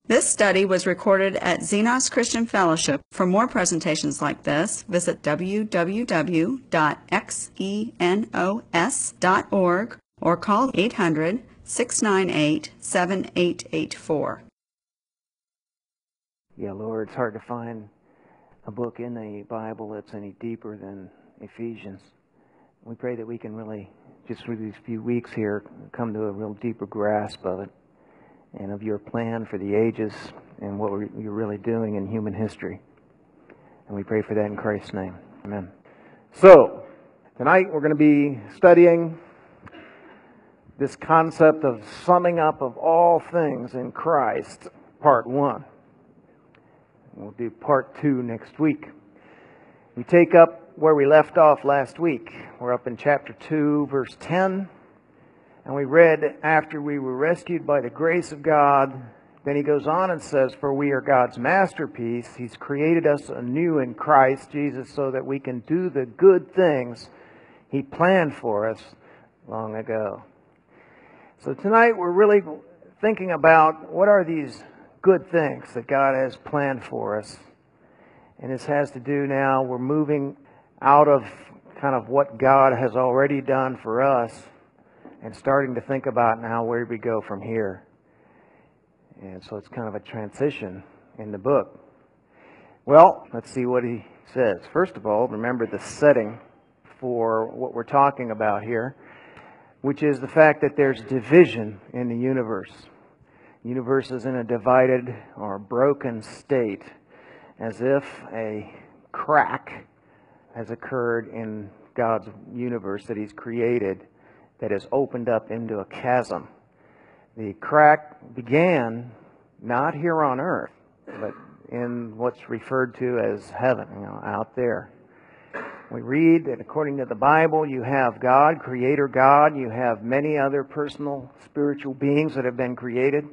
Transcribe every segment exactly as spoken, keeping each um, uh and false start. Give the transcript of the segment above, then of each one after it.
This study was recorded at Xenos Christian Fellowship. For more presentations like this, visit w w w dot xenos dot org or call eight hundred, six nine eight, seven eight eight four. Yeah, Lord, it's hard to find a book in the Bible that's any deeper than Ephesians. We pray that we can really, just through these few weeks here, come to a real deeper grasp of it and of your plan for the ages and what you're really doing in human history. And we pray for that in Christ's name. Amen. So, tonight we're going to be studying this concept of summing up of all things in Christ, part one. We'll do part two next week. We take up where we left off last week. We're up in chapter two, verse ten. And we read, after we were rescued by the grace of God, then he goes on and says, for we are God's masterpiece. He's created us anew in Christ Jesus so that we can do the good things He planned for us long ago. So tonight we're really thinking about what are these good things that God has planned for us. And this has to do now, we're moving out of kind of what God has already done for us and starting to think about now where we go from here. And so it's kind of a transition in the book. Well, let's see what he says. First of all, remember the setting for what we're talking about here, which is the fact that there's division in the universe. The universe is in a divided or broken state, as if a crack has occurred in God's universe that He's created that has opened up into a chasm. The crack began not here on earth, but in what's referred to as heaven, you know, out there. We read that according to the Bible, you have God, Creator God. You have many other personal spiritual beings that have been created.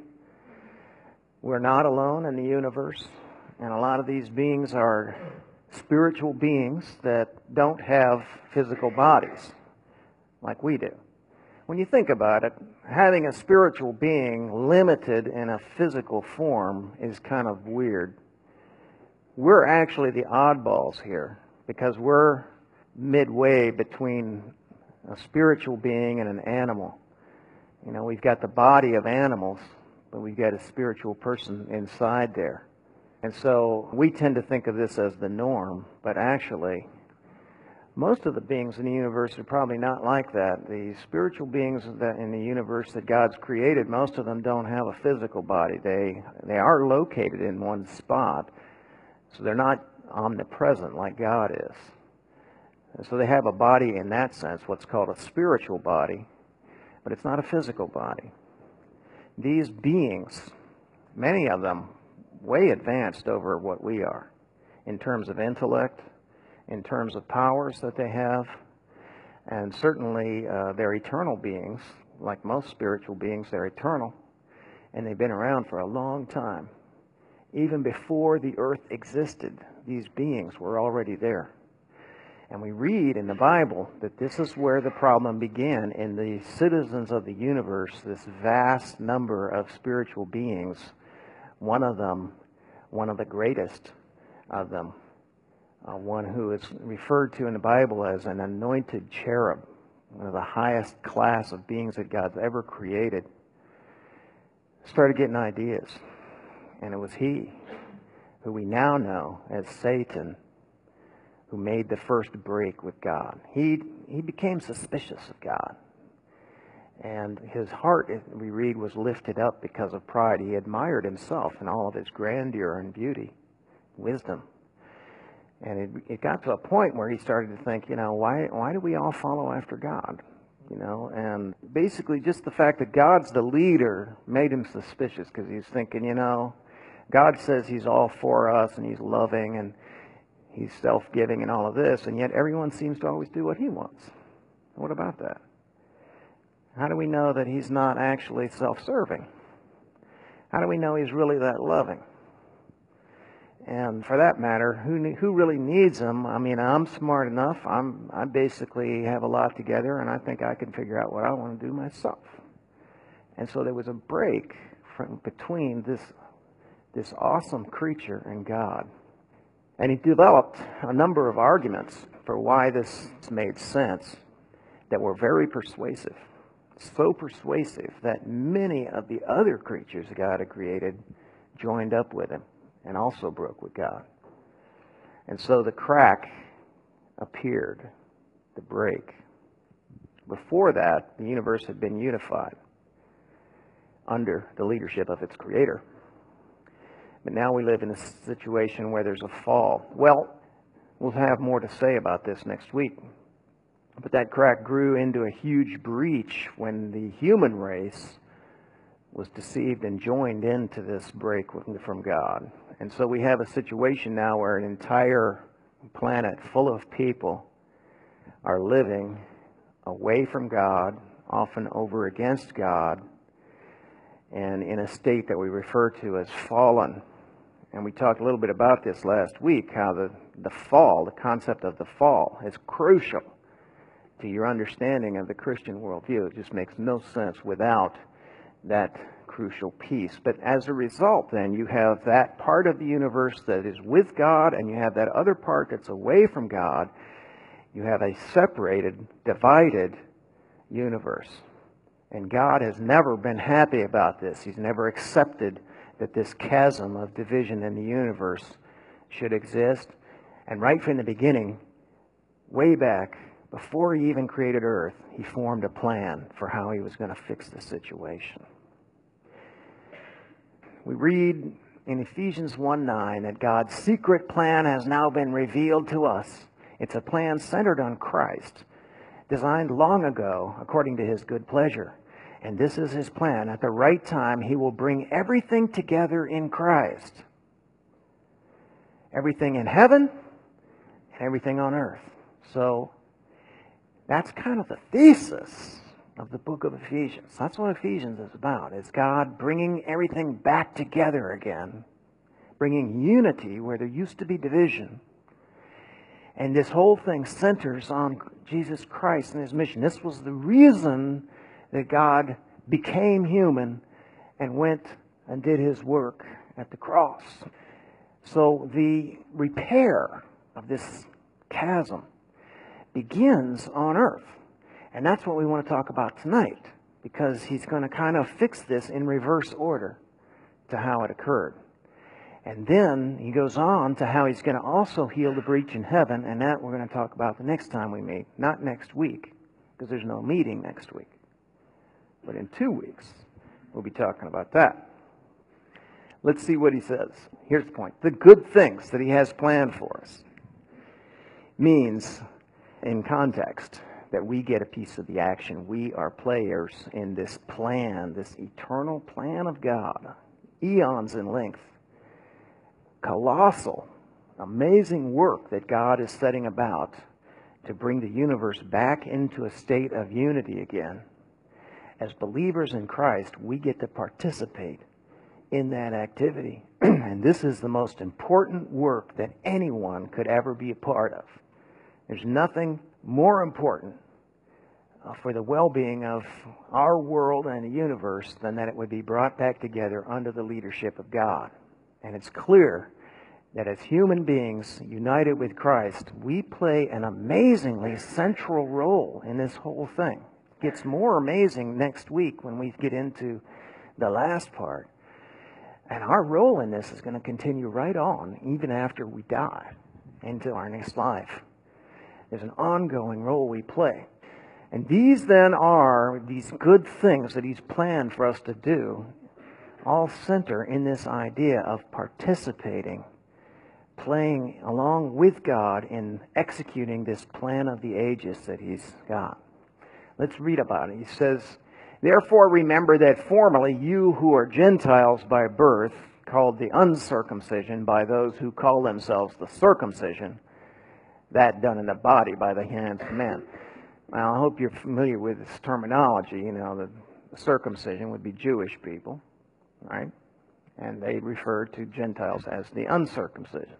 We're not alone in the universe. And a lot of these beings are spiritual beings that don't have physical bodies like we do. When you think about it, having a spiritual being limited in a physical form is kind of weird. We're actually the oddballs here because we're midway between a spiritual being and an animal. You know, we've got the body of animals, but we've got a spiritual person inside there. And so we tend to think of this as the norm, but actually most of the beings in the universe are probably not like that. The spiritual beings that in the universe that God's created, most of them don't have a physical body. They they are located in one spot, so they're not omnipresent like God is. And so they have a body in that sense, what's called a spiritual body, but it's not a physical body. These beings, many of them, way advanced over what we are in terms of intellect, in terms of powers that they have, and certainly uh, they're eternal beings. Like most spiritual beings, they're eternal, and they've been around for a long time. Even before the earth existed, these beings were already there. And we read in the Bible that this is where the problem began in the citizens of the universe, this vast number of spiritual beings, one of them, one of the greatest of them, Uh, one who is referred to in the Bible as an anointed cherub, one of the highest class of beings that God's ever created, started getting ideas. And it was he, who we now know as Satan, who made the first break with God. He, he became suspicious of God. And his heart, we read, was lifted up because of pride. He admired himself in all of his grandeur and beauty, wisdom. And it, it got to a point where he started to think, you know, why why do we all follow after God? You know, and basically just the fact that God's the leader made him suspicious because he's thinking, you know, God says He's all for us and He's loving and He's self-giving and all of this, and yet everyone seems to always do what He wants. What about that? How do we know that He's not actually self-serving? How do we know He's really that loving? And for that matter, who who really needs Him? I mean, I'm smart enough. I'm I basically have a lot together, and I think I can figure out what I want to do myself. And so there was a break from between this this awesome creature and God. And he developed a number of arguments for why this made sense that were very persuasive. So persuasive that many of the other creatures God had created joined up with him and also broke with God. And so the crack appeared, the break. Before that, the universe had been unified under the leadership of its creator. But now we live in a situation where there's a fall. Well, we'll have more to say about this next week. But that crack grew into a huge breach when the human race was deceived and joined into this break from God. And so we have a situation now where an entire planet full of people are living away from God, often over against God, and in a state that we refer to as fallen. And we talked a little bit about this last week, how the, the fall, the concept of the fall, is crucial to your understanding of the Christian worldview. It just makes no sense without that crucial piece. But as a result, then, you have that part of the universe that is with God, and you have that other part that's away from God. You have a separated, divided universe. And God has never been happy about this. He's never accepted that this chasm of division in the universe should exist. And right from the beginning, way back, before he even created Earth, he formed a plan for how he was going to fix the situation. We read in Ephesians one nine that God's secret plan has now been revealed to us. It's a plan centered on Christ, designed long ago according to his good pleasure. And this is his plan. At the right time, he will bring everything together in Christ. Everything in heaven and everything on earth. So that's kind of the thesis of the book of Ephesians. That's what Ephesians is about. It's God bringing everything back together again. Bringing unity where there used to be division. And this whole thing centers on Jesus Christ and his mission. This was the reason that God became human and went and did his work at the cross. So the repair of this chasm begins on earth. And that's what we want to talk about tonight, because he's going to kind of fix this in reverse order to how it occurred. And then he goes on to how he's going to also heal the breach in heaven, and that we're going to talk about the next time we meet. Not next week, because there's no meeting next week. But in two weeks, we'll be talking about that. Let's see what he says. Here's the point. The good things that he has planned for us means, in context, that we get a piece of the action. We are players in this plan, this eternal plan of God, eons in length. Colossal, amazing work that God is setting about to bring the universe back into a state of unity again. As believers in Christ, we get to participate in that activity. And this is the most important work that anyone could ever be a part of. There's nothing more important uh, for the well-being of our world and the universe than that it would be brought back together under the leadership of God. And it's clear that as human beings united with Christ, we play an amazingly central role in this whole thing. It gets more amazing next week when we get into the last part. And our role in this is going to continue right on, even after we die, into our next life. There's an ongoing role we play. And these then are these good things that he's planned for us to do, all center in this idea of participating, playing along with God in executing this plan of the ages that he's got. Let's read about it. He says, "Therefore remember that formerly you who are Gentiles by birth, called the uncircumcision by those who call themselves the circumcision, that done in the body by the hands of men." Now, I hope you're familiar with this terminology. You know, the, the circumcision would be Jewish people, right? And they refer to Gentiles as the uncircumcision.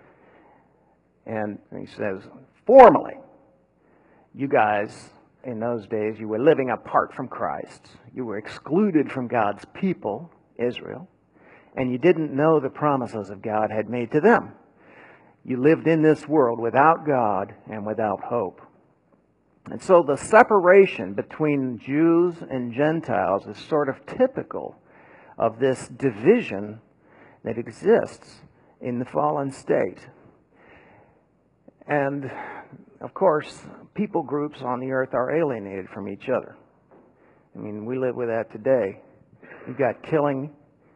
And he says, formerly, you guys, in those days, you were living apart from Christ. You were excluded from God's people, Israel. and you didn't know the promises of God had made to them. You lived in this world without God and without hope. And so the separation between Jews and Gentiles is sort of typical of this division that exists in the fallen state. And, of course, people groups on the earth are alienated from each other. I mean, we live with that today. You've got killing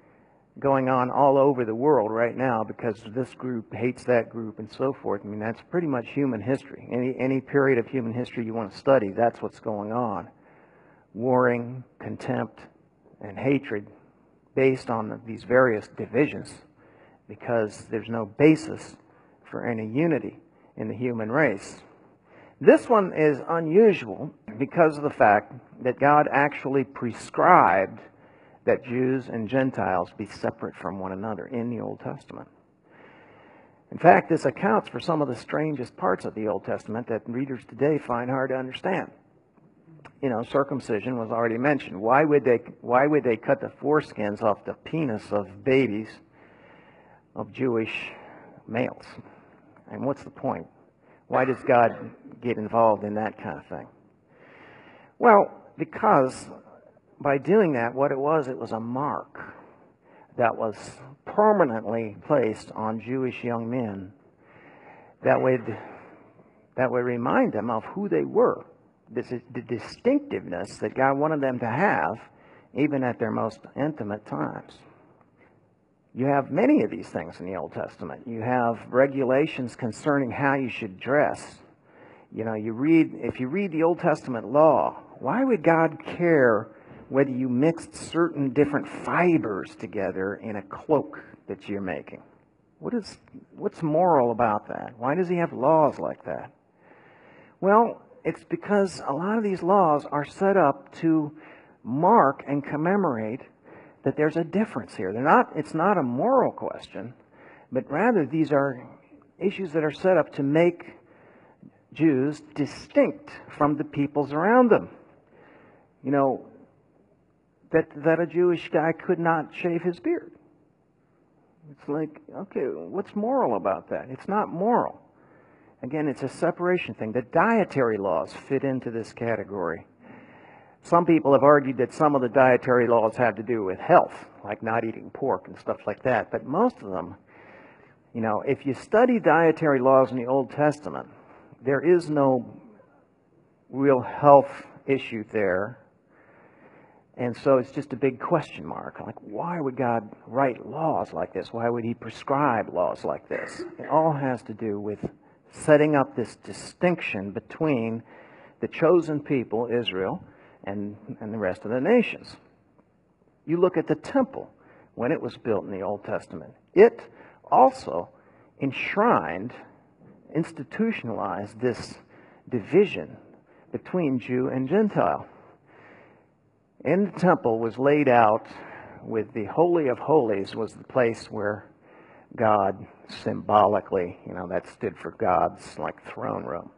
going on all over the world right now because this group hates that group and so forth. I mean, that's pretty much human history. Any any period of human history you want to study, that's what's going on. Warring, contempt, and hatred based on these various divisions because there's no basis for any unity in the human race. This one is unusual because of the fact that God actually prescribed that Jews and Gentiles be separate from one another in the Old Testament. In fact, this accounts for some of the strangest parts of the Old Testament that readers today find hard to understand. You know, circumcision was already mentioned. Why would they, why would they cut the foreskins off the penis of babies of Jewish males? And what's the point? Why does God get involved in that kind of thing? Well, because by doing that, what it was, it was a mark that was permanently placed on Jewish young men that would, that would remind them of who they were. This is the distinctiveness that God wanted them to have, even at their most intimate times. You have many of these things in the Old Testament. You have regulations concerning how you should dress. You know, you read, if you read the Old Testament law, why would God care whether you mixed certain different fibers together in a cloak that you're making? What is, what's moral about that? Why does he have laws like that? Well, it's because a lot of these laws are set up to mark and commemorate that there's a difference here. They're not, it's not a moral question, but rather these are issues that are set up to make Jews distinct from the peoples around them. You know, that, that a Jewish guy could not shave his beard. It's like, okay, what's moral about that? It's not moral. Again, it's a separation thing. The dietary laws fit into this category. Some people have argued that some of the dietary laws have to do with health, like not eating pork and stuff like that. But most of them, you know, if you study dietary laws in the Old Testament, there is no real health issue there. And so it's just a big question mark. Like, why would God write laws like this? Why would he prescribe laws like this? It all has to do with setting up this distinction between the chosen people, Israel, and, and the rest of the nations. You look at the temple when it was built in the Old Testament. It also enshrined, institutionalized this division between Jew and Gentile. In the temple was laid out with the Holy of Holies was the place where God symbolically, you know, that stood for God's like throne room.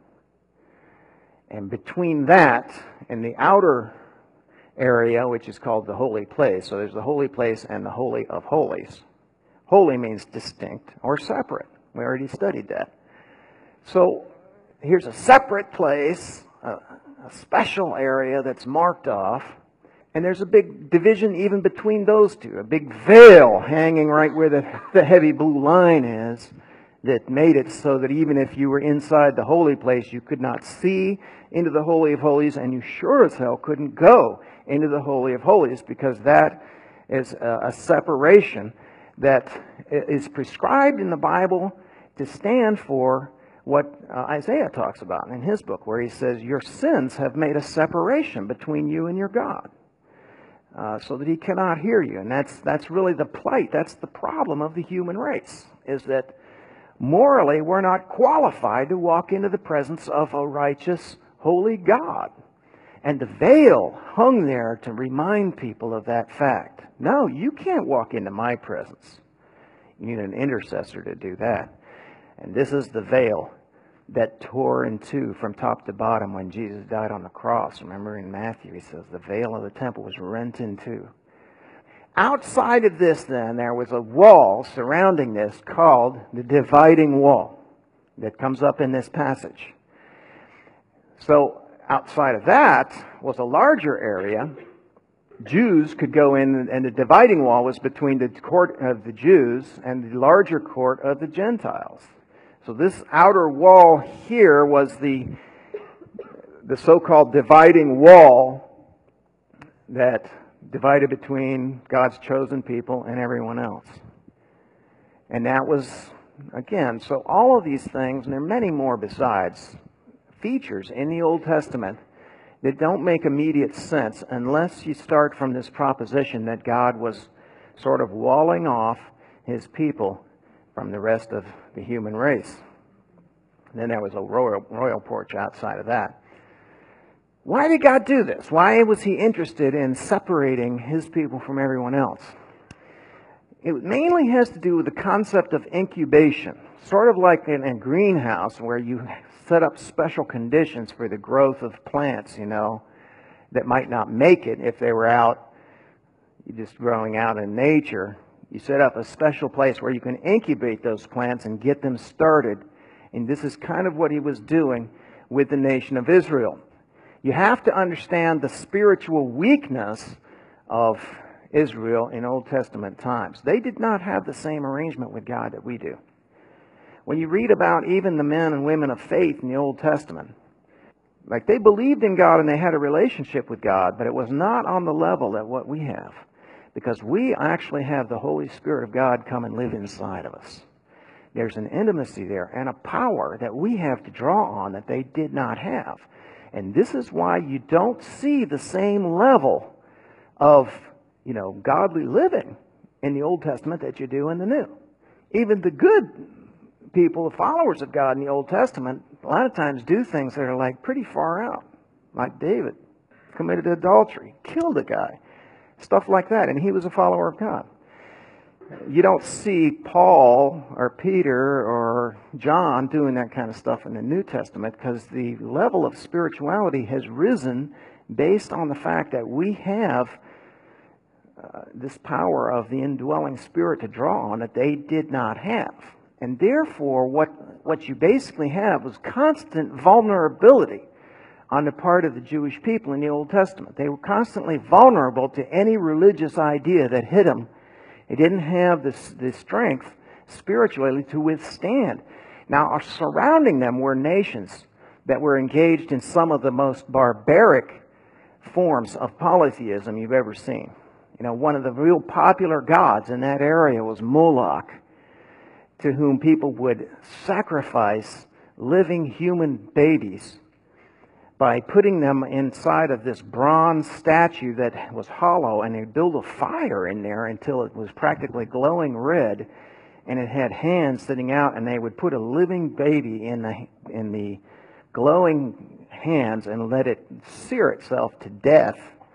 And between that and the outer area, which is called the holy place, so there's the holy place and the Holy of Holies. Holy means distinct or separate. We already studied that. So here's a separate place, a, a special area that's marked off. And there's a big division even between those two, a big veil hanging right where the, the heavy blue line is that made it so that even if you were inside the holy place, you could not see into the Holy of Holies, and you sure as hell couldn't go into the Holy of Holies, because that is a, a separation that is prescribed in the Bible to stand for what uh, Isaiah talks about in his book, where he says, your sins have made a separation between you and your God. Uh, so that he cannot hear you. And that's that's really the plight. That's the problem of the human race, is that morally we're not qualified to walk into the presence of a righteous, holy God. And the veil hung there to remind people of that fact. No, you can't walk into my presence. You need an intercessor to do that. And this is the veil that tore in two from top to bottom when Jesus died on the cross. Remember in Matthew, he says the veil of the temple was rent in two. Outside of this, then, there was a wall surrounding this called the dividing wall that comes up in this passage. So outside of that was a larger area. Jews could go in, and the dividing wall was between the court of the Jews and the larger court of the Gentiles. So this outer wall here was the, the so-called dividing wall that divided between God's chosen people and everyone else. And that was, again, so all of these things, and there are many more besides, features in the Old Testament that don't make immediate sense unless you start from this proposition that God was sort of walling off His people from the rest of the human race. And then there was a royal, royal porch outside of that. Why did God do this? Why was He interested in separating His people from everyone else? It mainly has to do with the concept of incubation, sort of like in a greenhouse where you set up special conditions for the growth of plants, you know, that might not make it if they were out, just growing out in nature. You set up a special place where you can incubate those plants and get them started. And this is kind of what He was doing with the nation of Israel. You have to understand the spiritual weakness of Israel in Old Testament times. They did not have the same arrangement with God that we do. When you read about even the men and women of faith in the Old Testament, like they believed in God and they had a relationship with God, but it was not on the level that what we have. Because we actually have the Holy Spirit of God come and live inside of us. There's an intimacy there and a power that we have to draw on that they did not have. And this is why you don't see the same level of, you know, godly living in the Old Testament that you do in the New. Even the good people, the followers of God in the Old Testament, a lot of times do things that are like pretty far out. Like David committed adultery, killed a guy, stuff like that. And he was a follower of God. You don't see Paul or Peter or John doing that kind of stuff in the New Testament because the level of spirituality has risen based on the fact that we have uh, this power of the indwelling Spirit to draw on that they did not have. And therefore, what, what you basically have was constant vulnerability on the part of the Jewish people in the Old Testament. They were constantly vulnerable to any religious idea that hit them. They didn't have this, this strength spiritually to withstand. Now, surrounding them were nations that were engaged in some of the most barbaric forms of polytheism you've ever seen. You know, one of the real popular gods in that area was Moloch, to whom people would sacrifice living human babies by putting them inside of this bronze statue that was hollow, and they'd build a fire in there until it was practically glowing red, and it had hands sitting out, and they would put a living baby in the in the glowing hands and let it sear itself to death.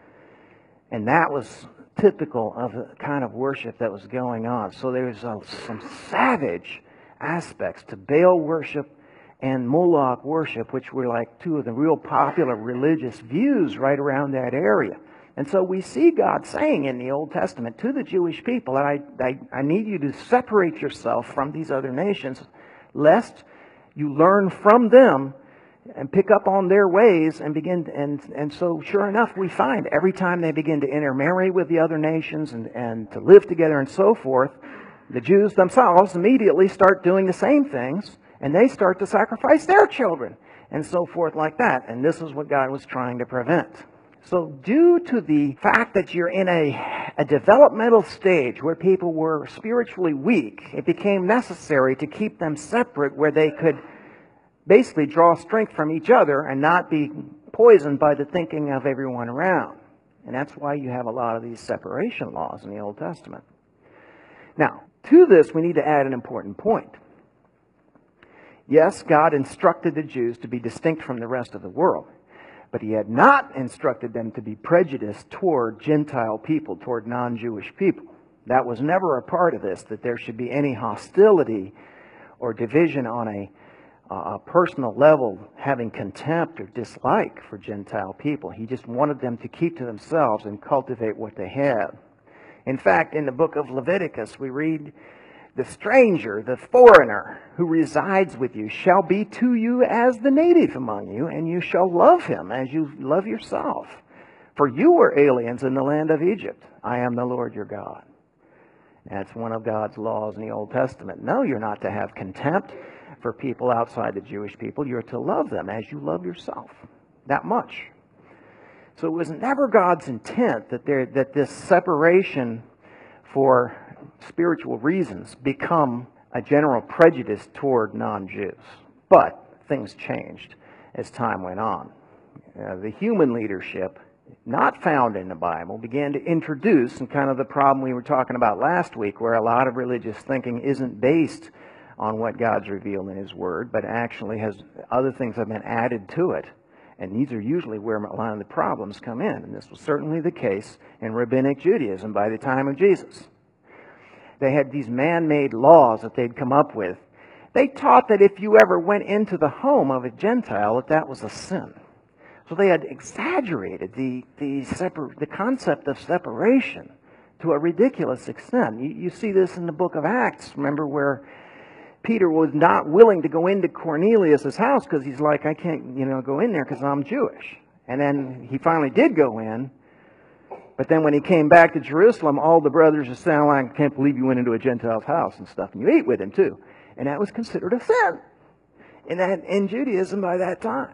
And that was typical of the kind of worship that was going on. So there was uh, some savage aspects to Baal worship and Moloch worship, which were like two of the real popular religious views right around that area. And so we see God saying in the Old Testament to the Jewish people, I, I, I need you to separate yourself from these other nations, lest you learn from them and pick up on their ways and begin to, and and so sure enough we find every time they begin to intermarry with the other nations and, and to live together and so forth, the Jews themselves immediately start doing the same things, and they start to sacrifice their children and so forth like that. And this is what God was trying to prevent. So due to the fact that you're in a, a developmental stage where people were spiritually weak, it became necessary to keep them separate where they could basically draw strength from each other and not be poisoned by the thinking of everyone around. And that's why you have a lot of these separation laws in the Old Testament. Now, to this we need to add an important point. Yes, God instructed the Jews to be distinct from the rest of the world, but He had not instructed them to be prejudiced toward Gentile people, toward non-Jewish people. That was never a part of this, that there should be any hostility or division on a a personal level, having contempt or dislike for Gentile people. He just wanted them to keep to themselves and cultivate what they had. In fact, in the book of Leviticus, we read, "The stranger, the foreigner who resides with you shall be to you as the native among you, and you shall love him as you love yourself. For you were aliens in the land of Egypt. I am the Lord your God." That's one of God's laws in the Old Testament. No, you're not to have contempt for people outside the Jewish people. You're to love them as you love yourself. That much. So it was never God's intent that there that this separation for spiritual reasons become a general prejudice toward non-Jews. But things changed as time went on. Uh, the human leadership, not found in the Bible, began to introduce, and kind of the problem we were talking about last week, where a lot of religious thinking isn't based on what God's revealed in His Word, but actually has other things have been added to it. And these are usually where a lot of the problems come in. And this was certainly the case in Rabbinic Judaism by the time of Jesus. They had these man-made laws that they'd come up with. They taught that if you ever went into the home of a Gentile, that that was a sin. So they had exaggerated the the, separ- the concept of separation to a ridiculous extent. You, you see this in the book of Acts, remember, where Peter was not willing to go into Cornelius' house because he's like, I can't, you know, go in there because I'm Jewish. And then he finally did go in. But then when he came back to Jerusalem, all the brothers are saying, I can't believe you went into a Gentile's house and stuff. And you ate with him too. And that was considered a sin in, that, in Judaism by that time.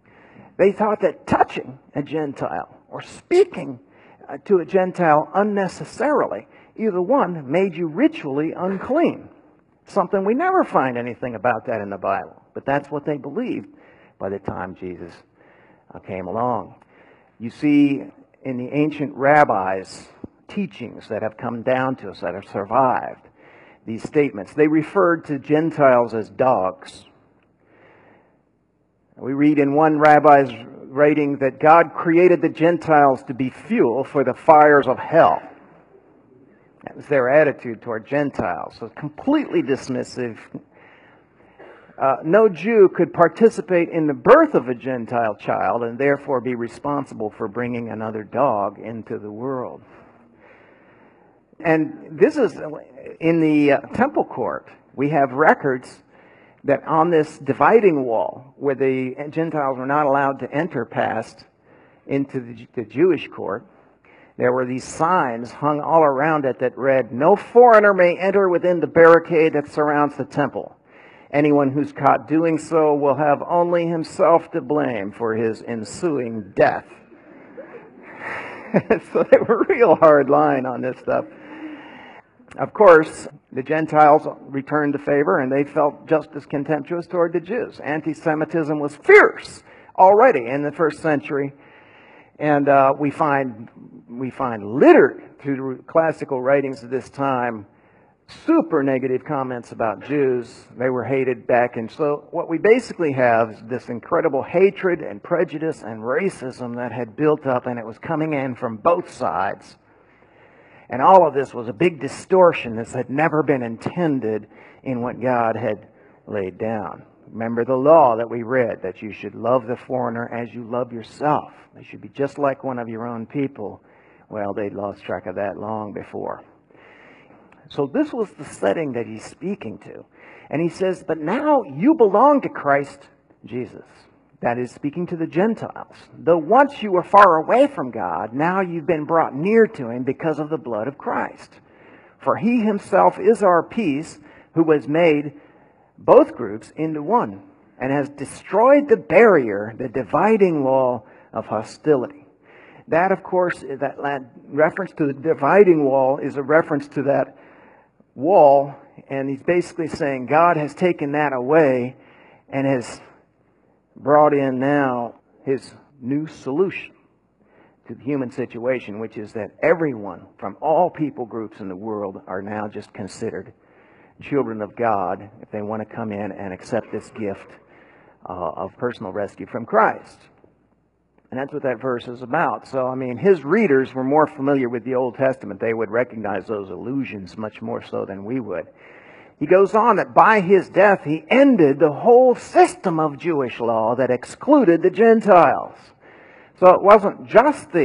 They thought that touching a Gentile or speaking uh, to a Gentile unnecessarily, either one, made you ritually unclean. Something we never find anything about that in the Bible. But that's what they believed by the time Jesus uh, came along. You see in the ancient rabbis' teachings that have come down to us, that have survived, these statements. They referred to Gentiles as dogs. We read in one rabbi's writing that God created the Gentiles to be fuel for the fires of hell. That was their attitude toward Gentiles. So completely dismissive. Uh, no Jew could participate in the birth of a Gentile child and therefore be responsible for bringing another dog into the world. And this is in the uh, temple court. We have records that on this dividing wall, where the Gentiles were not allowed to enter past into the, the Jewish court, there were these signs hung all around it that read, "No foreigner may enter within the barricade that surrounds the temple. Anyone who's caught doing so will have only himself to blame for his ensuing death." So they were real hard line on this stuff. Of course, the Gentiles returned the favor, and they felt just as contemptuous toward the Jews. Anti-Semitism was fierce already in the first century, and uh, we find we find littered through the classical writings of this time super negative comments about Jews. They were hated back, and so what we basically have is this incredible hatred and prejudice and racism that had built up, and it was coming in from both sides. And all of this was a big distortion. This had never been intended in what God had laid down. Remember the law that we read, that you should love the foreigner as you love yourself. They should be just like one of your own people. Well, they'd lost track of that long before. So this was the setting that he's speaking to. And he says, but now you belong to Christ Jesus. That is, speaking to the Gentiles. Though once you were far away from God, now you've been brought near to Him because of the blood of Christ. For He Himself is our peace, who has made both groups into one, and has destroyed the barrier, the dividing wall of hostility. That, of course, that reference to the dividing wall is a reference to that wall, and he's basically saying God has taken that away and has brought in now His new solution to the human situation, which is that everyone from all people groups in the world are now just considered children of God if they want to come in and accept this gift uh, of personal rescue from Christ. And that's what that verse is about. So, I mean, his readers were more familiar with the Old Testament. They would recognize those allusions much more so than we would. He goes on that by His death, He ended the whole system of Jewish law that excluded the Gentiles. So it wasn't just the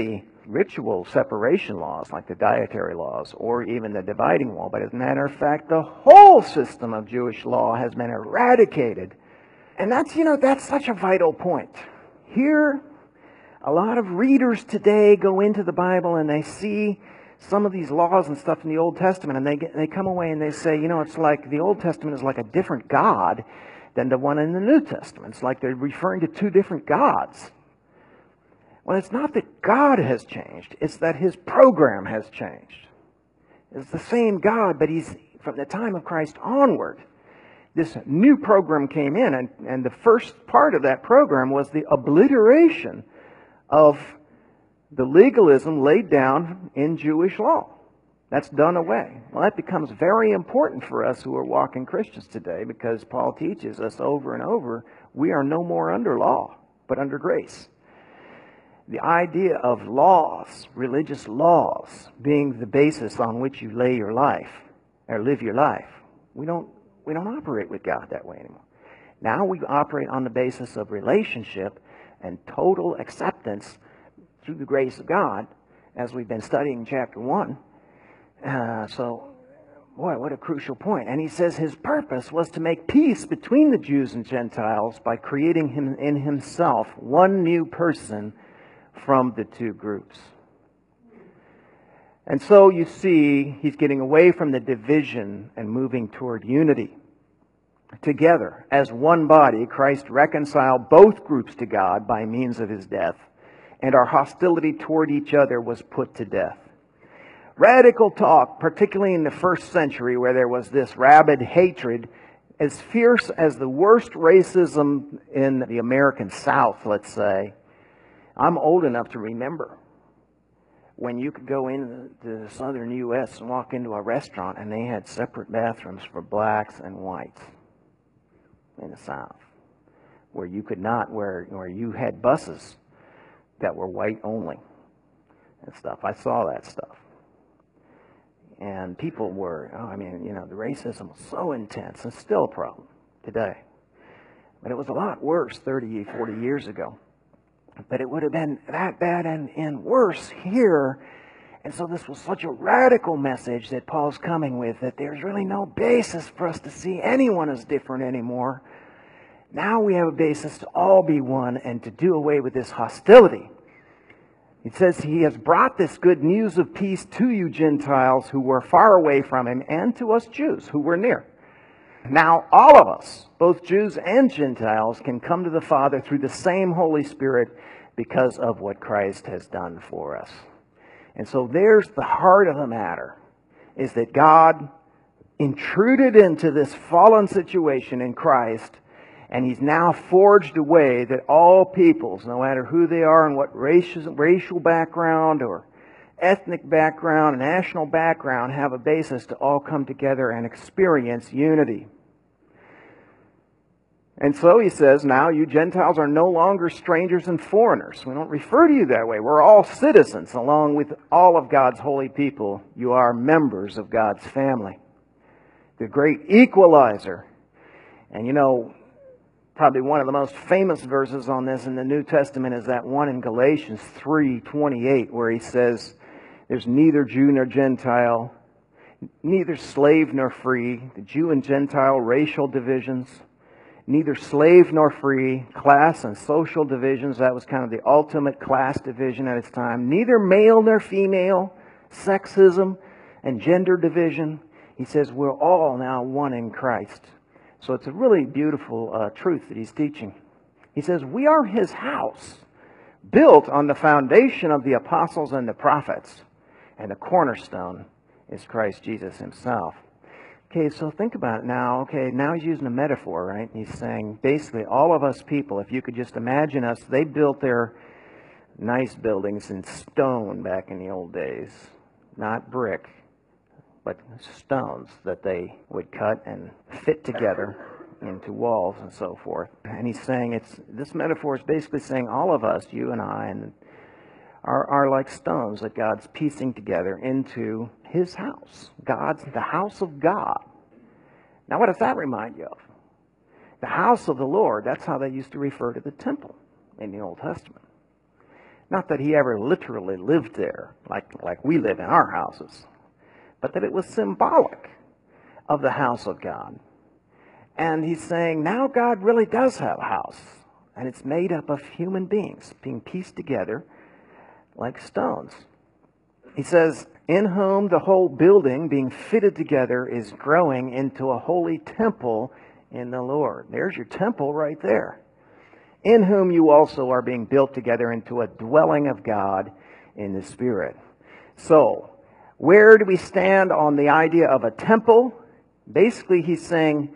ritual separation laws like the dietary laws or even the dividing wall. But as a matter of fact, the whole system of Jewish law has been eradicated. And that's, you know, that's such a vital point. Here, a lot of readers today go into the Bible and they see some of these laws and stuff in the Old Testament, and they get, they come away and they say, you know, it's like the Old Testament is like a different God than the one in the New Testament. It's like they're referring to two different gods. Well, it's not that God has changed. It's that His program has changed. It's the same God, but He's, from the time of Christ onward, this new program came in, and, and the first part of that program was the obliteration of the legalism laid down in Jewish law. That's done away. Well, that becomes very important for us who are walking Christians today, because Paul teaches us over and over, we are no more under law, but under grace. The idea of laws, religious laws, being the basis on which you lay your life, or live your life, we don't, we don't operate with God that way anymore. Now we operate on the basis of relationship and total acceptance through the grace of God, as we've been studying chapter one. Uh, so, boy, what a crucial point. And he says his purpose was to make peace between the Jews and Gentiles by creating him in himself one new person from the two groups. And so you see, he's getting away from the division and moving toward unity. Together, as one body, Christ reconciled both groups to God by means of his death, and our hostility toward each other was put to death. Radical talk, particularly in the first century where there was this rabid hatred, as fierce as the worst racism in the American South, let's say. I'm old enough to remember when you could go into the southern U S and walk into a restaurant and they had separate bathrooms for blacks and whites in the South, where you could not, where, where you had buses that were white only and stuff. I saw that stuff. And people were, oh, I mean, you know, the racism was so intense, and still a problem today. But it was a lot worse thirty, forty years ago. But it would have been that bad and, and worse here. And so this was such a radical message that Paul's coming with, that there's really no basis for us to see anyone as different anymore. Now we have a basis to all be one and to do away with this hostility. He says he has brought this good news of peace to you Gentiles who were far away from him, and to us Jews who were near. Now all of us, both Jews and Gentiles, can come to the Father through the same Holy Spirit because of what Christ has done for us. And so there's the heart of the matter, is that God intruded into this fallen situation in Christ, and he's now forged a way that all peoples, no matter who they are and what racial, racial background or ethnic background, national background, have a basis to all come together and experience unity. And so he says, now you Gentiles are no longer strangers and foreigners. We don't refer to you that way. We're all citizens along with all of God's holy people. You are members of God's family. The great equalizer. And you know, probably one of the most famous verses on this in the New Testament is that one in Galatians three twenty-eight, where he says, there's neither Jew nor Gentile, neither slave nor free, the Jew and Gentile racial divisions, neither slave nor free, class and social divisions. That was kind of the ultimate class division at its time. Neither male nor female, sexism and gender division. He says we're all now one in Christ. So it's a really beautiful uh, truth that he's teaching. He says we are his house, built on the foundation of the apostles and the prophets, and the cornerstone is Christ Jesus himself. Okay, so think about it now. Okay, now he's using a metaphor, right? He's saying basically all of us people, if you could just imagine us, they built their nice buildings in stone back in the old days. Not brick, but stones that they would cut and fit together into walls and so forth. And he's saying it's this metaphor is basically saying all of us, you and I, and are, are like stones that God's piecing together into his house. God's the house of God. Now what does that remind you of? The house of the Lord. That's how they used to refer to the temple in the Old Testament. Not that he ever literally lived there, like, like we live in our houses, but that it was symbolic of the house of God. And he's saying, now God really does have a house, and it's made up of human beings being pieced together like stones. He says, in whom the whole building being fitted together is growing into a holy temple in the Lord. There's your temple right there. In whom you also are being built together into a dwelling of God in the Spirit. So, where do we stand on the idea of a temple? Basically, he's saying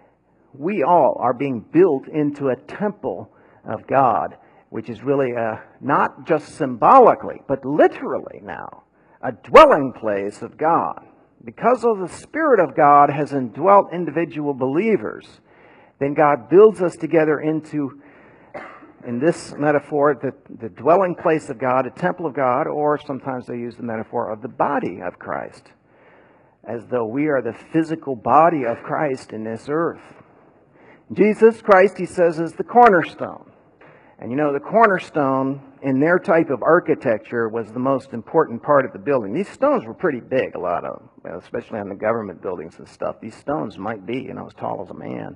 we all are being built into a temple of God, which is really a, not just symbolically, but literally now, a dwelling place of God. Because of the Spirit of God has indwelt individual believers, then God builds us together into, in this metaphor, the, the dwelling place of God, a temple of God, or sometimes they use the metaphor of the body of Christ, as though we are the physical body of Christ in this earth. Jesus Christ, he says, is the cornerstone. And you know, the cornerstone in their type of architecture was the most important part of the building. These stones were pretty big, a lot of them, especially on the government buildings and stuff. These stones might be, you know, as tall as a man.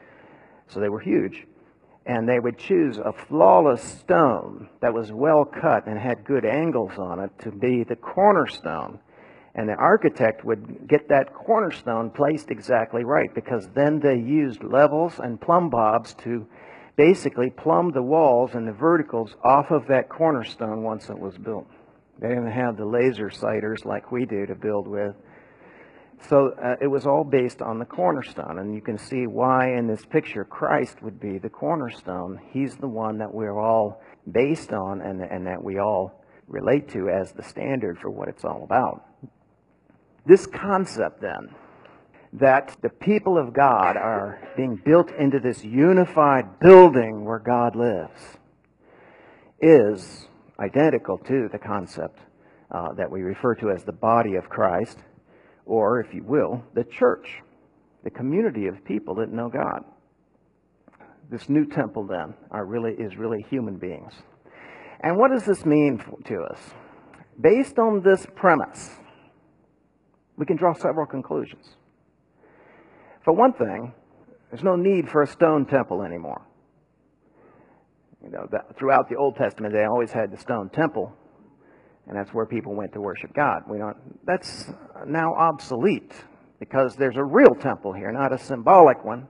So they were huge. And they would choose a flawless stone that was well cut and had good angles on it to be the cornerstone. And the architect would get that cornerstone placed exactly right, because then they used levels and plumb bobs to basically plumb the walls and the verticals off of that cornerstone once it was built. They didn't have the laser sighters like we do to build with. So uh, it was all based on the cornerstone. And you can see why in this picture Christ would be the cornerstone. He's the one that we're all based on and, and that we all relate to as the standard for what it's all about. This concept, then, that the people of God are being built into this unified building where God lives, is identical to the concept uh, that we refer to as the body of Christ, or, if you will, the church, the community of people that know God. This new temple, then, are really is really human beings. And what does this mean to us? Based on this premise, we can draw several conclusions. For one thing, there's no need for a stone temple anymore. You know, that throughout the Old Testament, they always had the stone temple, and that's where people went to worship God. We don't. That's now obsolete because there's a real temple here, not a symbolic one.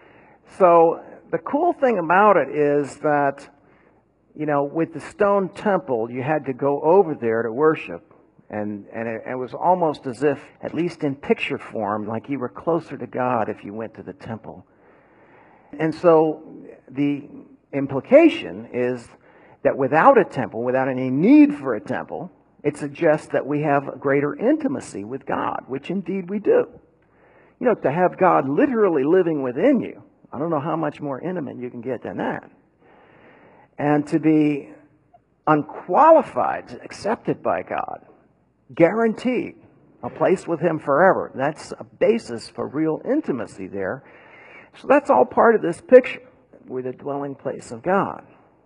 So the cool thing about it is that, you know, with the stone temple, you had to go over there to worship. And, and it, it was almost as if, at least in picture form, like you were closer to God if you went to the temple. And so the implication is that without a temple, without any need for a temple, it suggests that we have greater intimacy with God, which indeed we do. You know, to have God literally living within you, I don't know how much more intimate you can get than that. And to be unqualified, accepted by God, guaranteed a place with Him forever. That's a basis for real intimacy there. So that's all part of this picture. We're the dwelling place of God.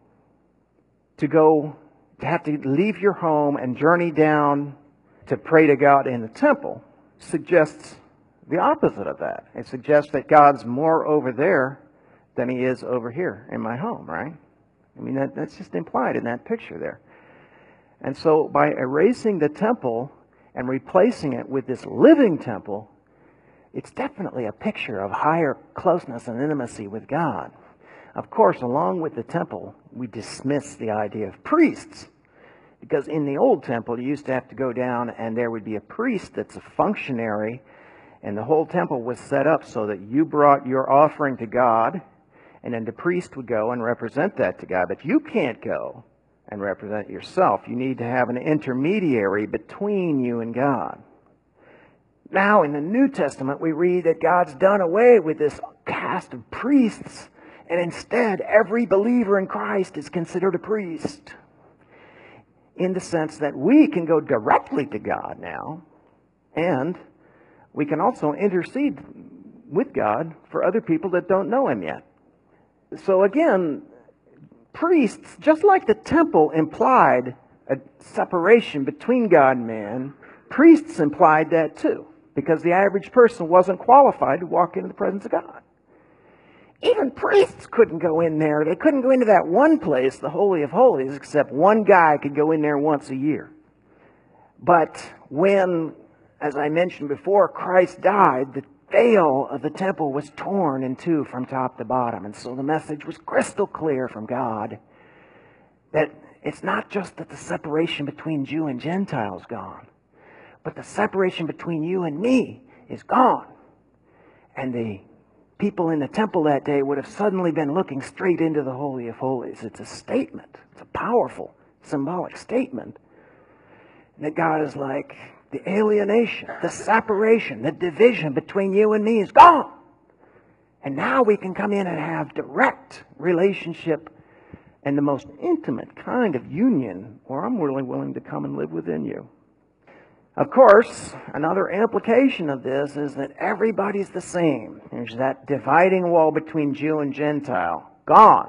To go, to have to leave your home and journey down to pray to God in the temple suggests the opposite of that. It suggests that God's more over there than He is over here in my home, right? I mean, that, that's just implied in that picture there. And so by erasing the temple and replacing it with this living temple, it's definitely a picture of higher closeness and intimacy with God. Of course, along with the temple, we dismiss the idea of priests. Because in the old temple, you used to have to go down and there would be a priest that's a functionary, and the whole temple was set up so that you brought your offering to God, and then the priest would go and represent that to God. But you can't go and represent yourself. You need to have an intermediary between you and God. Now, in the New Testament, we read that God's done away with this caste of priests, and instead, every believer in Christ is considered a priest, in the sense that we can go directly to God now, and we can also intercede with God for other people that don't know Him yet. So again, priests, just like the temple implied a separation between God and man, priests implied that too, because the average person wasn't qualified to walk into the presence of God. Even priests couldn't go in there. They couldn't go into that one place, the Holy of Holies, except one guy could go in there once a year. But when, as I mentioned before, Christ died, the veil of the temple was torn in two from top to bottom. And so the message was crystal clear from God that it's not just that the separation between Jew and Gentile is gone, but the separation between you and me is gone. And the people in the temple that day would have suddenly been looking straight into the Holy of Holies. It's a statement. It's a powerful, symbolic statement that God is like, the alienation, the separation, the division between you and me is gone. And now we can come in and have direct relationship and the most intimate kind of union, or I'm really willing to come and live within you. Of course, another implication of this is that everybody's the same. There's that dividing wall between Jew and Gentile. Gone.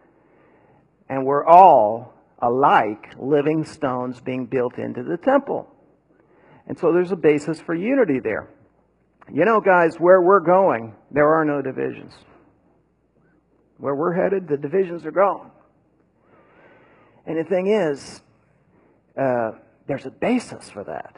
And we're all alike living stones being built into the temple. And so there's a basis for unity there. You know, guys, where we're going, there are no divisions. Where we're headed, the divisions are gone. And the thing is, uh, there's a basis for that,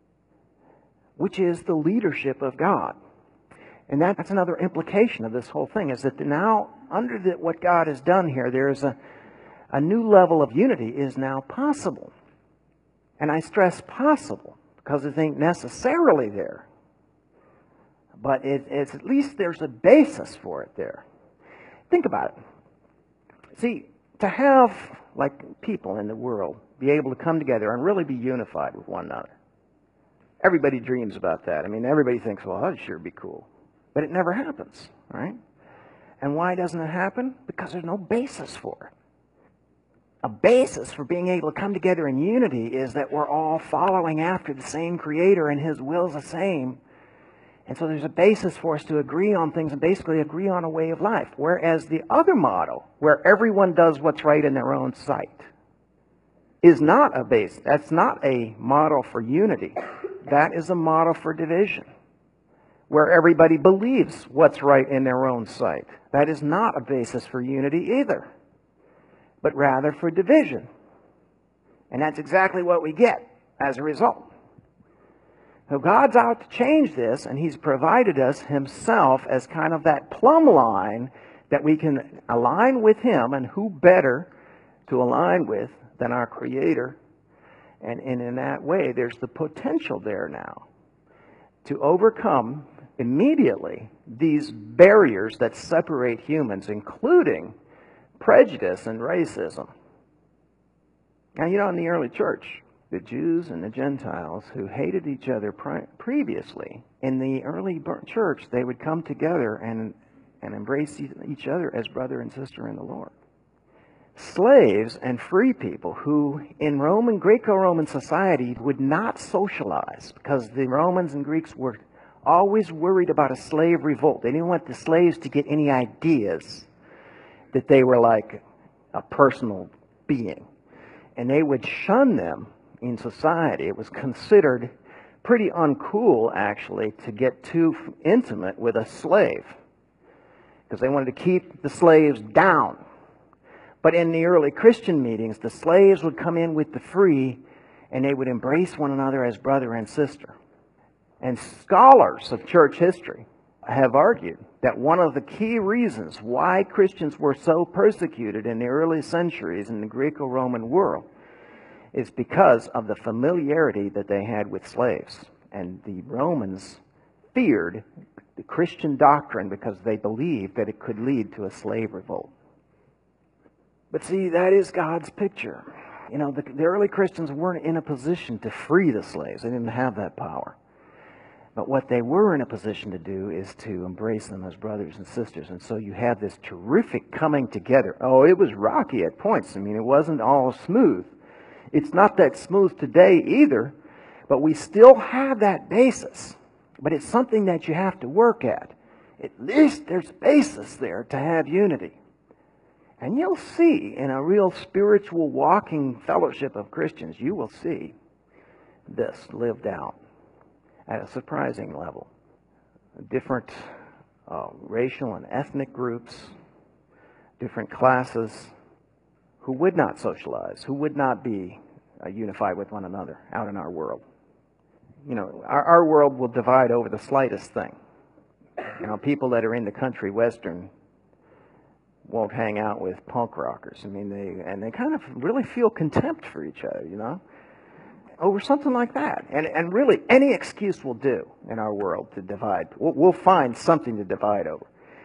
which is the leadership of God. And that, that's another implication of this whole thing, is that now, under the, what God has done here, there is a, a new level of unity is now possible. And I stress possible, because it ain't necessarily there. But it, it's at least there's a basis for it there. Think about it. See, to have, like, people in the world be able to come together and really be unified with one another. Everybody dreams about that. I mean, everybody thinks, well, that'd sure be cool. But it never happens, right? And why doesn't it happen? Because there's no basis for it. A basis for being able to come together in unity is that we're all following after the same Creator and His will's the same. And so there's a basis for us to agree on things and basically agree on a way of life. Whereas the other model, where everyone does what's right in their own sight, is not a base. That's not a model for unity. That is a model for division, where everybody believes what's right in their own sight. That is not a basis for unity either, but rather for division. And that's exactly what we get as a result. So God's out to change this, and He's provided us Himself as kind of that plumb line that we can align with Him, and who better to align with than our Creator. And, and in that way, there's the potential there now to overcome immediately these barriers that separate humans, including prejudice and racism. Now, you know, in the early church, the Jews and the Gentiles who hated each other pri- previously, in the early church, they would come together and, and embrace each other as brother and sister in the Lord. Slaves and free people who, in Roman, Greco-Roman society, would not socialize, because the Romans and Greeks were always worried about a slave revolt. They didn't want the slaves to get any ideas that they were like a personal being. And they would shun them in society. It was considered pretty uncool, actually, to get too intimate with a slave, because they wanted to keep the slaves down. But in the early Christian meetings, the slaves would come in with the free, and they would embrace one another as brother and sister. And scholars of church history have argued that one of the key reasons why Christians were so persecuted in the early centuries in the Greco-Roman world is because of the familiarity that they had with slaves. And the Romans feared the Christian doctrine because they believed that it could lead to a slave revolt. But see, that is God's picture. You know, the, the early Christians weren't in a position to free the slaves. They didn't have that power. But what they were in a position to do is to embrace them as brothers and sisters. And so you have this terrific coming together. Oh, it was rocky at points. I mean, it wasn't all smooth. It's not that smooth today either, but we still have that basis. But it's something that you have to work at. At least there's basis there to have unity. And you'll see in a real spiritual walking fellowship of Christians, you will see this lived out at a surprising level. Different uh, racial and ethnic groups, different classes who would not socialize, who would not be uh, unified with one another out in our world. You know, our, our world will divide over the slightest thing. You know, people that are in the country western won't hang out with punk rockers. I mean, they and they kind of really feel contempt for each other, you know, over something like that. And and really, any excuse will do in our world to divide. We'll, we'll find something to divide over.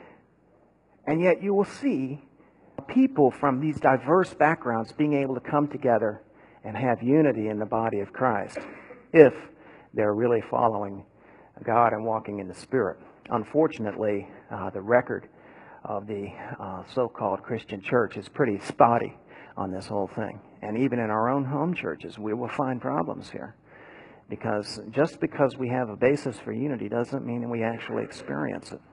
And yet you will see people from these diverse backgrounds being able to come together and have unity in the body of Christ if they're really following God and walking in the Spirit. Unfortunately, uh, the record of the uh, so-called Christian church is pretty spotty on this whole thing. And even in our own home churches, we will find problems here. Because just because we have a basis for unity doesn't mean we actually experience it.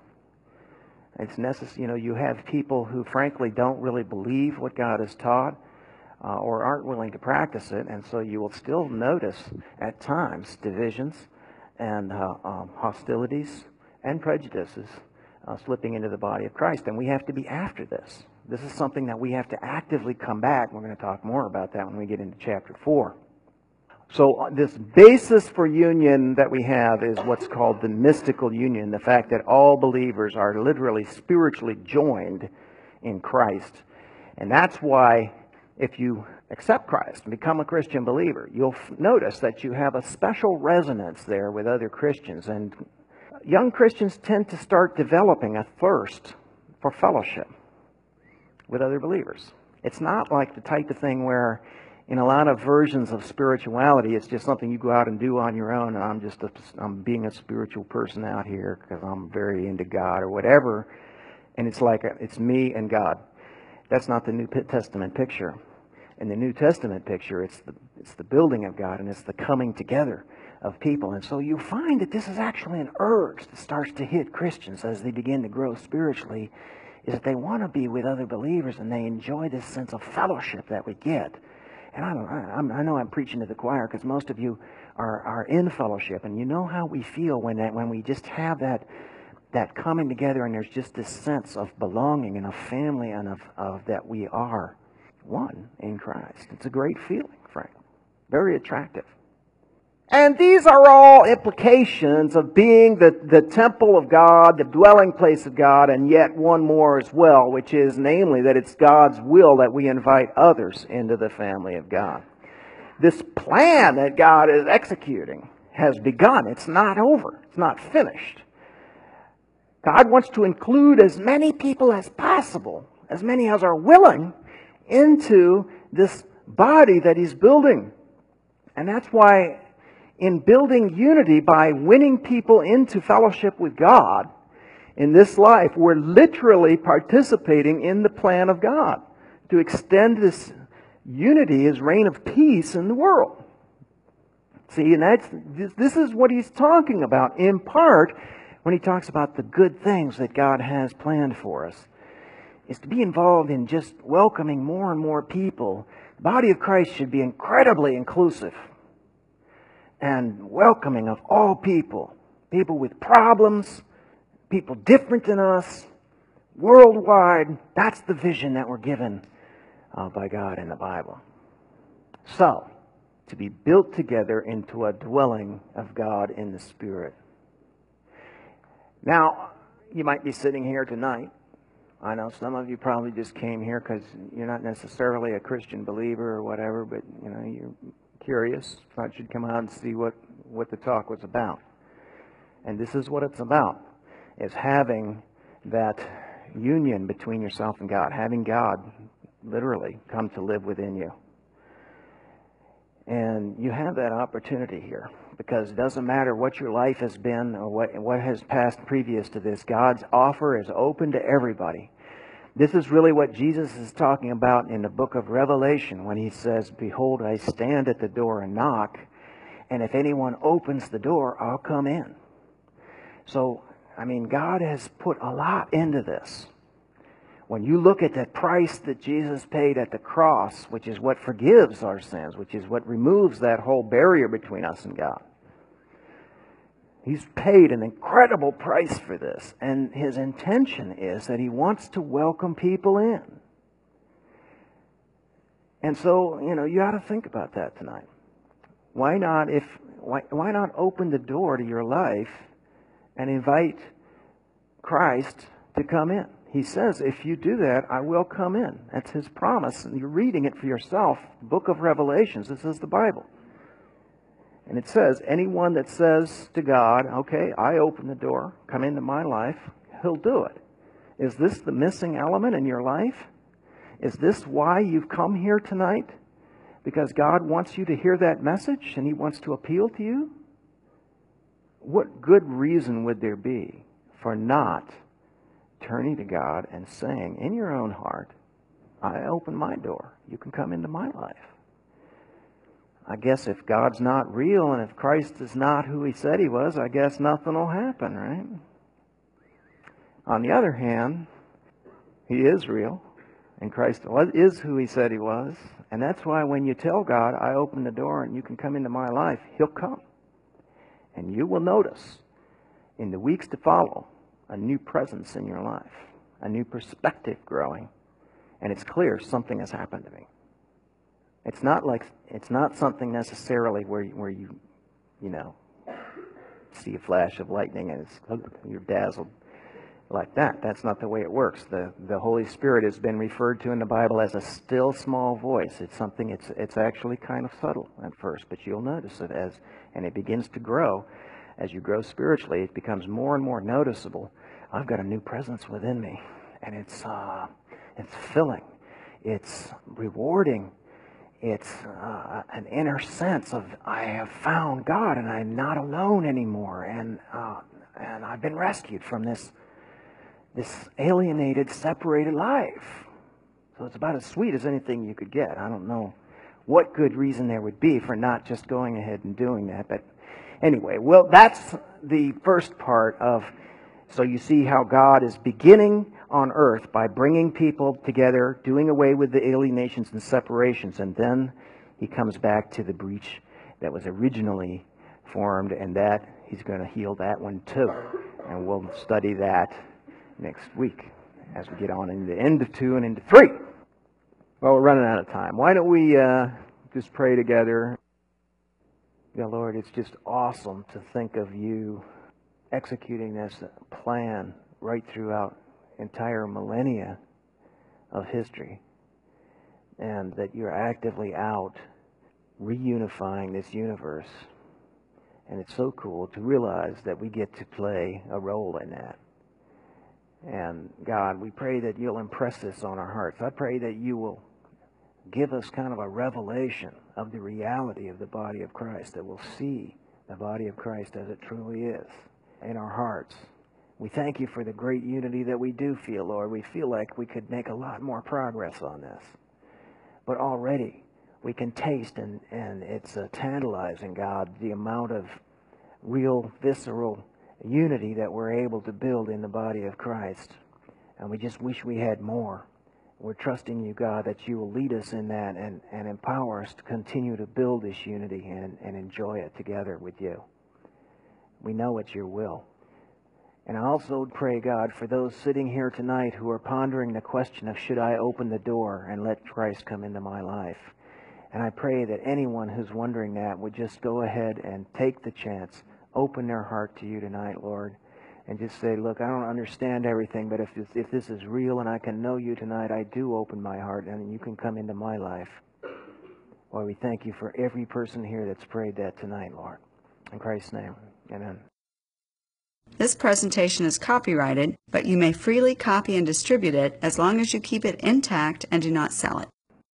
It's necessary, you know, you have people who frankly don't really believe what God has taught uh, or aren't willing to practice it, and so you will still notice at times divisions and uh, um, hostilities and prejudices Uh, slipping into the body of Christ. And we have to be after this. This is something that we have to actively come back. We're going to talk more about that when we get into chapter four. So uh, this basis for union that we have is what's called the mystical union, the fact that all believers are literally spiritually joined in Christ. And that's why if you accept Christ and become a Christian believer, you'll f- notice that you have a special resonance there with other Christians. And young Christians tend to start developing a thirst for fellowship with other believers. It's not like the type of thing where in a lot of versions of spirituality, it's just something you go out and do on your own, and I'm just a, I'm being a spiritual person out here because I'm very into God or whatever, and it's like a, it's me and God. That's not the New Testament picture. In the New Testament picture, it's the, it's the building of God, and it's the coming together of people. And so you find that this is actually an urge that starts to hit Christians as they begin to grow spiritually, is that they want to be with other believers and they enjoy this sense of fellowship that we get. And I, don't, I, I know I'm preaching to the choir because most of you are, are in fellowship, and you know how we feel when that when we just have that that coming together and there's just this sense of belonging and of family and of, of that we are one in Christ. It's a great feeling, frankly. Very attractive. And these are all implications of being the, the temple of God, the dwelling place of God, and yet one more as well, which is namely that it's God's will that we invite others into the family of God. This plan that God is executing has begun. It's not over. It's not finished. God wants to include as many people as possible, as many as are willing, into this body that He's building. And that's why in building unity by winning people into fellowship with God in this life, we're literally participating in the plan of God to extend this unity, His reign of peace in the world. See, and that's, this is what He's talking about in part when He talks about the good things that God has planned for us, is to be involved in just welcoming more and more people. The body of Christ should be incredibly inclusive and welcoming of all people. People with problems, people different than us, worldwide. That's the vision that we're given uh, by God in the Bible. So, to be built together into a dwelling of God in the Spirit. Now, you might be sitting here tonight. I know some of you probably just came here because you're not necessarily a Christian believer or whatever, but you know, you're curious. Thought you'd come out and see what, what the talk was about. And this is what it's about, is having that union between yourself and God, having God literally come to live within you. And you have that opportunity here, because it doesn't matter what your life has been or what, what has passed previous to this. God's offer is open to everybody. This is really what Jesus is talking about in the book of Revelation when He says, "Behold, I stand at the door and knock, and if anyone opens the door, I'll come in." So, I mean, God has put a lot into this. When you look at the price that Jesus paid at the cross, which is what forgives our sins, which is what removes that whole barrier between us and God, He's paid an incredible price for this. And His intention is that He wants to welcome people in. And so, you know, you ought to think about that tonight. Why not, if, why, why not open the door to your life and invite Christ to come in? He says, if you do that, I will come in. That's His promise. And you're reading it for yourself. The book of Revelations. This is the Bible. And it says, anyone that says to God, okay, I open the door, come into my life, He'll do it. Is this the missing element in your life? Is this why you've come here tonight? Because God wants you to hear that message and He wants to appeal to you? What good reason would there be for not turning to God and saying in your own heart, I open my door. You can come into my life. I guess if God's not real and if Christ is not who He said He was, I guess nothing will happen, right? On the other hand, He is real and Christ is who He said He was. And that's why when you tell God, I open the door and you can come into my life, He'll come. And you will notice in the weeks to follow a new presence in your life, a new perspective growing, and it's clear something has happened to me. It's not like it's not something necessarily where you, where you, you know, see a flash of lightning and it's, you're dazzled like that. That's not the way it works. The the Holy Spirit has been referred to in the Bible as a still small voice. It's something. It's it's actually kind of subtle at first, but you'll notice it as and it begins to grow. As you grow spiritually, it becomes more and more noticeable. I've got a new presence within me, and it's uh, it's filling, it's rewarding, it's uh, an inner sense of I have found God, and I'm not alone anymore, and uh, and I've been rescued from this this alienated, separated life. So it's about as sweet as anything you could get. I don't know what good reason there would be for not just going ahead and doing that, but anyway, well, that's the first part of, so you see how God is beginning on earth by bringing people together, doing away with the alienations and separations, and then He comes back to the breach that was originally formed, and that He's going to heal that one too. And we'll study that next week as we get on into the end of two and into three. Well, we're running out of time. Why don't we uh, just pray together? Yeah, Lord, it's just awesome to think of You executing this plan right throughout entire millennia of history, and that You're actively out reunifying this universe. And it's so cool to realize that we get to play a role in that. And God, we pray that You'll impress this on our hearts. I pray that You will give us kind of a revelation of the reality of the body of Christ, that we'll see the body of Christ as it truly is in our hearts. We thank You for the great unity that we do feel, Lord. We feel like we could make a lot more progress on this. But already we can taste, and, and it's uh, tantalizing, God, the amount of real, visceral unity that we're able to build in the body of Christ. And we just wish we had more. We're trusting You, God, that You will lead us in that and, and empower us to continue to build this unity and, and enjoy it together with You. We know it's Your will. And I also pray, God, for those sitting here tonight who are pondering the question of, should I open the door and let Christ come into my life? And I pray that anyone who's wondering that would just go ahead and take the chance, open their heart to You tonight, Lord, and just say, look, I don't understand everything, but if this, if this is real and I can know You tonight, I do open my heart and You can come into my life. Lord, we thank You for every person here that's prayed that tonight, Lord. In Christ's name, amen. This presentation is copyrighted, but you may freely copy and distribute it as long as you keep it intact and do not sell it.